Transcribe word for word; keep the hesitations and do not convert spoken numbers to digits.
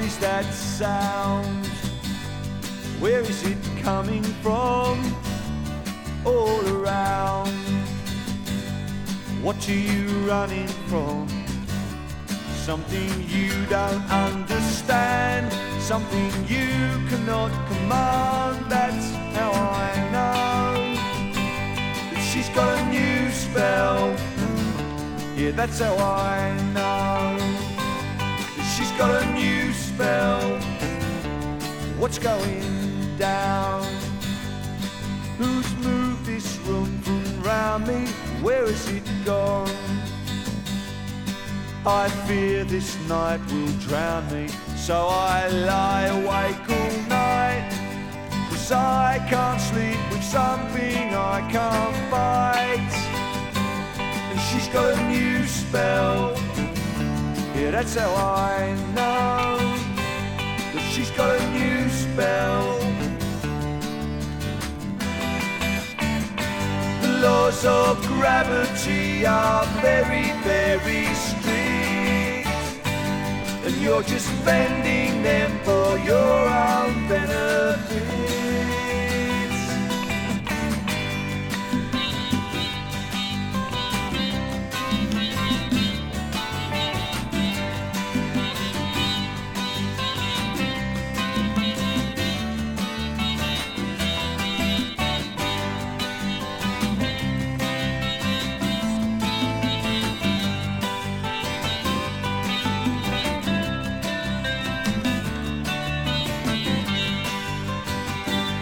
is that sound? Where is it coming from? All around. What are you running from? Something you don't understand, something you cannot command. That's how I know that she's got a new spell. Yeah, that's how I know that she's got a new spell. What's going down? Who's moved this room from round me? Where has it gone? I fear this night will drown me, so I lie awake all night, 'cause I can't sleep with something I can't fight. And she's got a new spell. Yeah, that's how I know that she's got a new spell. The laws of gravity are very, very strict, and you're just bending them for your own